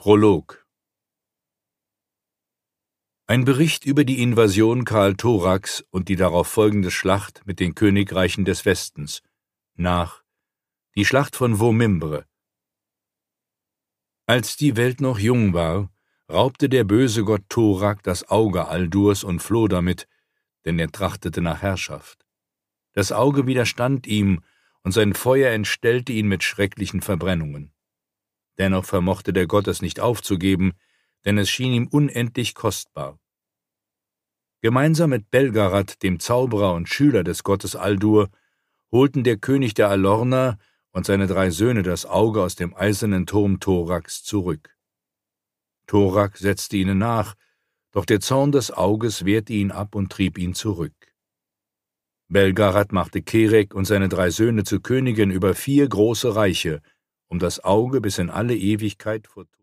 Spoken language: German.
Prolog. Ein Bericht über die Invasion Karl Thoraks und die darauf folgende Schlacht mit den Königreichen des Westens, nach die Schlacht von Vomimbre. Als die Welt noch jung war, raubte der böse Gott Thorak das Auge Aldurs und floh damit, denn er trachtete nach Herrschaft. Das Auge widerstand ihm, und sein Feuer entstellte ihn mit schrecklichen Verbrennungen. Dennoch vermochte der Gott es nicht aufzugeben, denn es schien ihm unendlich kostbar. Gemeinsam mit Belgarath, dem Zauberer und Schüler des Gottes Aldur, holten der König der Alorner und seine 3 Söhne das Auge aus dem eisernen Turm Thoraks zurück. Thorak setzte ihnen nach, doch der Zorn des Auges wehrte ihn ab und trieb ihn zurück. Belgarath machte Kerek und seine 3 Söhne zu Königen über 4 große Reiche, um das Auge bis in alle Ewigkeit vor